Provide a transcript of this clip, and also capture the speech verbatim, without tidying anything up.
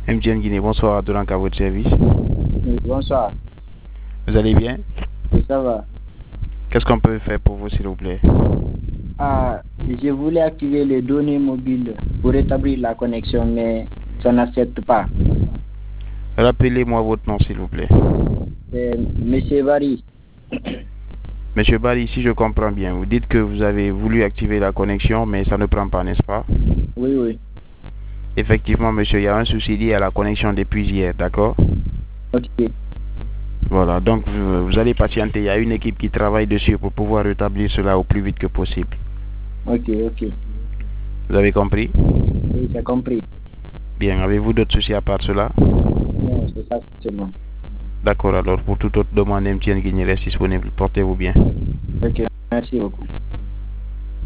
M T N Guinée, bonsoir, Adorank à votre service. Oui, bonsoir. Vous allez bien? Oui, ça va. Qu'est-ce qu'on peut faire pour vous, s'il vous plaît? Ah, je voulais activer les données mobiles pour rétablir la connexion, mais ça n'accepte pas. Rappelez-moi votre nom, s'il vous plaît. C'est Monsieur Barry. Monsieur Bali, si je comprends bien, vous dites que vous avez voulu activer la connexion, mais ça ne prend pas, n'est-ce pas? Oui, oui. Effectivement, monsieur, il y a un souci lié à la connexion depuis hier, d'accord? Ok, Voilà, donc vous, vous allez patienter. Il y a une équipe qui travaille dessus pour pouvoir rétablir cela au plus vite que possible. ok, ok. Vous avez compris? Oui, j'ai compris. Bien, avez-vous d'autres soucis à part cela? Non, c'est ça seulement. D'accord, alors pour toute autre demande, M T N Guinée reste disponible. Portez-vous bien. Ok, merci beaucoup.